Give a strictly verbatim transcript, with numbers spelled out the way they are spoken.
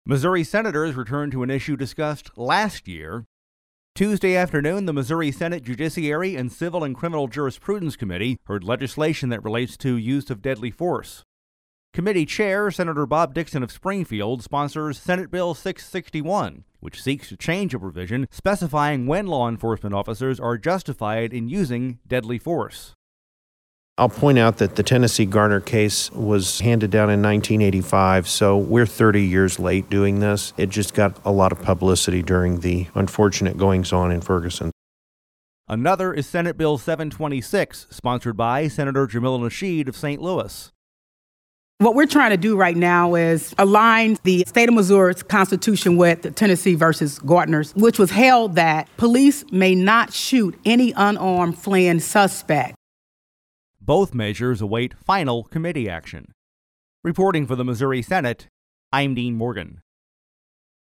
Missouri senators returned to an issue discussed last year. Tuesday afternoon, the Missouri Senate Judiciary and Civil and Criminal Jurisprudence Committee heard legislation that relates to use of deadly force. Committee Chair Senator Bob Dixon of Springfield sponsors Senate Bill six sixty-one, which seeks to change a provision specifying when law enforcement officers are justified in using deadly force. I'll point out that the Tennessee Garner case was handed down in nineteen eighty-five, so we're thirty years late doing this. It just got a lot of publicity during the unfortunate goings-on in Ferguson. Another is Senate Bill seven twenty-six, sponsored by Senator Jamila Nasheed of Saint Louis. What we're trying to do right now is align the state of Missouri's Constitution with the Tennessee versus Gardner's, which was held that police may not shoot any unarmed fleeing suspect. Both measures await final committee action. Reporting for the Missouri Senate, I'm Dean Morgan.